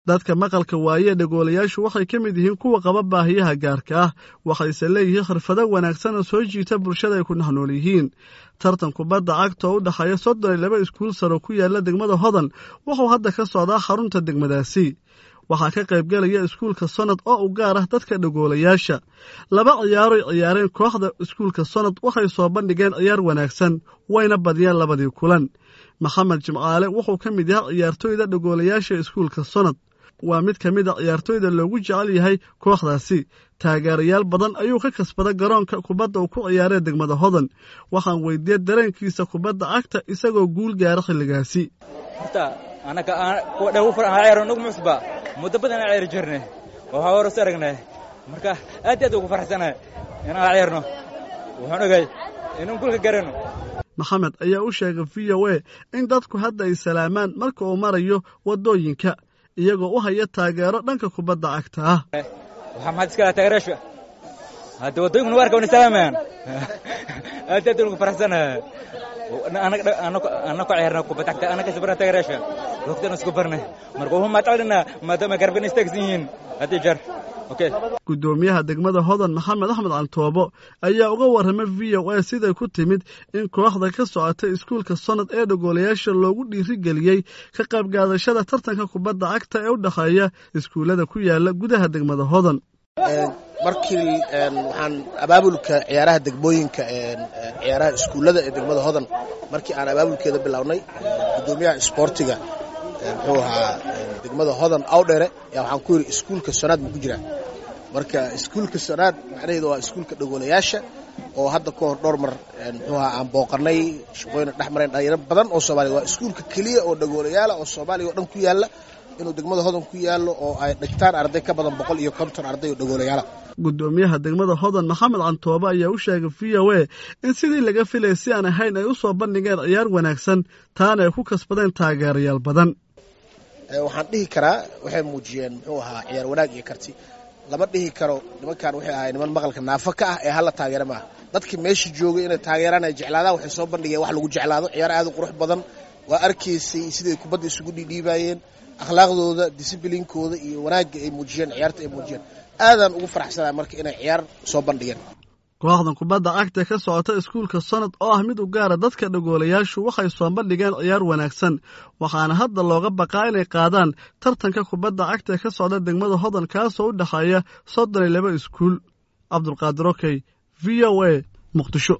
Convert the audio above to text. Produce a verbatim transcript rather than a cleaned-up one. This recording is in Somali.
dadka maqalka waaye dhagoolayaashu waxay ka mid yihiin kuwa qaba baahiyaha gaarka ah waxayse leeyihiin xirfado wanaagsan oo soo jiita bulshada ay ku nool yihiin tartan kubadda cagta oo u dhaxeeya soddon iyo laba iskuul sare ku yaala degmada Hodan wuxuu hadda ka socdaa xarunta degmadaasi waxaa ka qayb galaya iskuulka Sanad oo u gaar ah dadka dhagoolayaasha laba ciyaaro ciyaareen kooxda iskuulka Sanad waxay soo bandhigeen ciyaar wanaagsan wayna badiyeen labadii kulan Maxamed Jimcaale wuxuu ka mid yahay ciyaartoyda dhagoolayaasha iskuulka Sanad waa mid ka mid ah ciyaartoyda loogu jecel yahay kooxdaasi taageerayaal badan ayuu ka kasbaday garoonka kubadda uu ku ciyaaray degmada Hodan waxaan weydiiyay dareenkiisa kubadda cagta isagoo guul gaaray xilligaasi horta anaga ku dhaw faraha ciyaaro nagu musba muddo badan ciyaar jirnay waxa hore saragnay marka aad aad ugu faraxsanahay inaan ciyaarno waxaan ogay inaan kulka garano Maxamed ayaa u sheegay V O A in dadku hadda ay salaamaan marka uu marayo wadooyinka iyagoo u haya taageero dhanka kubadda cagta ah waxa ma iska taageerasho hadda wadooyinku warka wana salaamaan aad aad ugu faraxsanahay anaga anaga anaga ciyaarna kubadda cagta anaga sabra taageerasho waqtigan isku barnay marka hum ma taclina maadaama garban istaagsiin hadda jar okay gudoomiyaha degmada Hodan Maxamed Axmed Cantoobo ayaa uga warramay V O A sida ku timid in kooxda ka socotay iskuulka Sanad ee dhagoolayaasha loogu dhiirigeliyay ka qayb qaadashada tartanka kubadda cagta ee u dhaxeeya iskuulada ku yaala gudaha degmada Hodan markii waxaan abaabulka ciyaaraha degmooyinka ciyaaraha iskuulada ee degmada Hodan markii aan abaabulkeeda bilownay gudoomiyaha sportiga wuxuu ahaa degmada Hodan awdheere yaa waxaan ku yiri iskuulka Sanad ma ku jira marka iskuulka Sanad macnaheedu waa iskuulka dhagoolayaasha oo hadda ka hor dhowr mar wuxuu ahaa aan booqanay shaqooyin dhaxmareen dhalinyaro badan oo Soomaaliya waa iskuulka kaliya oo dhagoolayaal oo Soomaaliya oo dhan ku yaala inuu degmada Hodan ku yaalo oo ay dhigtaan arday ka badan boqol iyo konton arday oo dhagoolayaal gudoomiyaha degmada Hodan Maxamed Cantoobo ayaa u sheegay V O A in sidii laga filay si aan ahayn ay u soo bandhigeen ciyaar wanaagsan taana ay ku kasbadeen taageerayaal badan waxaan dhihi karaa waxay muujiyeen muxuu ahaa ciyaar wanaag iyo karti lama dhihi karo nimankan waxay ahaayeen niman maqalka naafa ka ah ee hal taageero ma dadkii meesha joogay inay taageeraan ay jeclaadaan waxay soo bandhigeen wax lagu jeclaado ciyaar aad u qurux badan waa arkaysay sidii kubadda isugu dhidhiibayeen akhlaaqdooda disciplinkooda iyo wanaagga ay muujiyeen ciyaarta ay muujiyeen aadan ugu faraxsanahay marka inay ciyaar soo bandhigeen kooxdan kubadda cagta ka socota iskuulka Sanad oo ah mid u gaar ah dadka dhagoolayaashu waxay soo bandhigeen ciyaar wanaagsan waxaana hadda looga baqaa inay qaadaan tartanka kubadda cagta ka socda degmada Hodan kaas oo u dhaxeeya soddon iyo laba iskuul Cabdulqaadir Okey V O A Muqdisho